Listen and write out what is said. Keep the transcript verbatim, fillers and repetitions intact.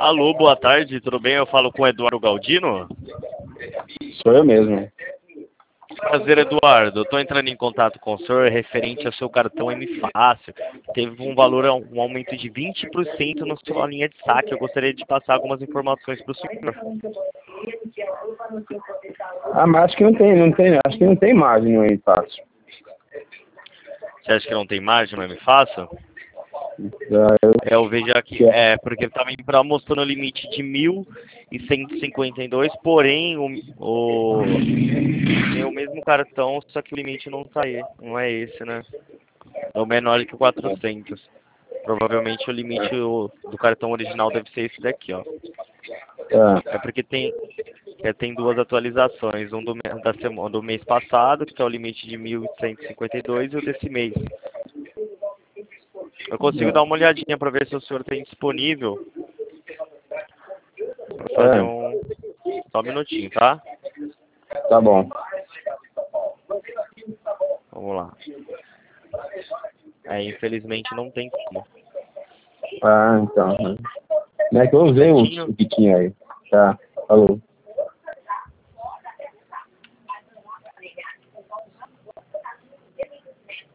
Alô, boa tarde, tudo bem? Eu falo com o Eduardo Galdino. Sou eu mesmo. Prazer, Eduardo. Estou entrando em contato com o senhor referente ao seu cartão M Fácil. Teve um valor, um aumento de vinte por cento na sua linha de saque. Eu gostaria de passar algumas informações para o senhor. Ah, mas acho que não tem, não tem, acho que não tem margem no M Fácil. Você acha que não tem margem no M Fácil? Ah, eu... Eu vejo aqui, é, porque ele estava em promoção no limite de mil cento e cinquenta e dois, porém o, o, tem o mesmo cartão, só que o limite não tá aí, não é esse, né? É o menor que o quatrocentos. Provavelmente o limite o, do cartão original deve ser esse daqui, ó. Tá. É porque tem, é, tem duas atualizações, um do, me- da semana, do mês passado, que é o limite de mil cento e cinquenta e dois, e o desse mês. Eu consigo dar uma olhadinha para ver se o senhor tem disponível para fazer É, um... Só um minutinho, tá? tá bom. Vamos lá. É, infelizmente não tem como. Ah, então. Né? Não é que eu usei o Certinho? o que tinha aí. Tá, falou.